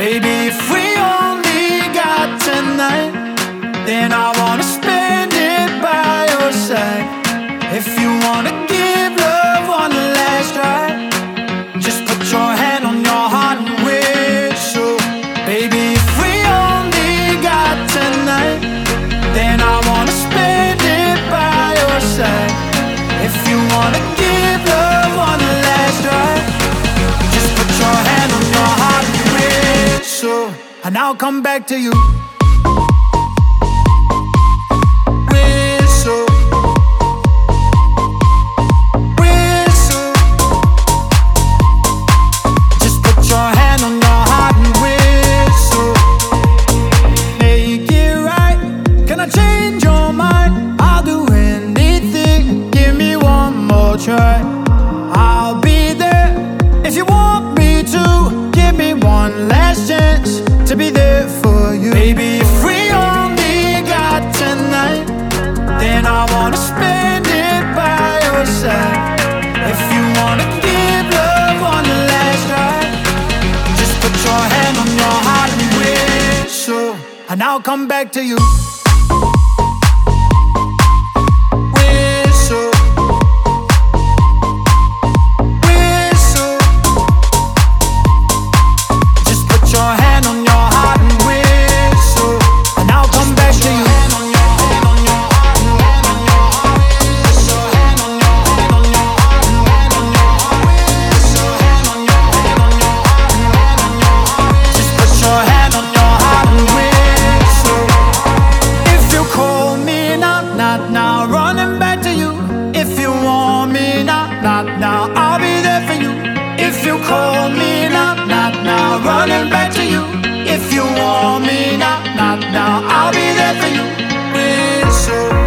Baby, if we only got tonight, then I wanna spend it by your side. If you wanna give love one last try, just put your hand on your heart and whistle. Baby, if we only got tonight, then I wanna spend it by your side. If you wanna give love one last try, just put your hand on your heart and whistle, and I'll come back to you. Whistle, whistle, just put your hand on your heart and whistle. Make it right, can I change your mind? I'll do anything, give me one more try. I'll be there if you want me to. Give me one last chance to be there for you. Baby, if we only got tonight, then I wanna spend it by your side. If you wanna give love one last try, just put your hand on your heart and whistle, and I'll come back to you. Whistle, whistle, just put your hand on your heart and whistle, and I'll come back to you. Just put your hand on your heart and whistle. If you call me now, not now, running back to you. If you want me now, not now, I'll be there for you. If you call me now, not now, running back to you. If you want me now, not now, I'll be there for you. Whistle.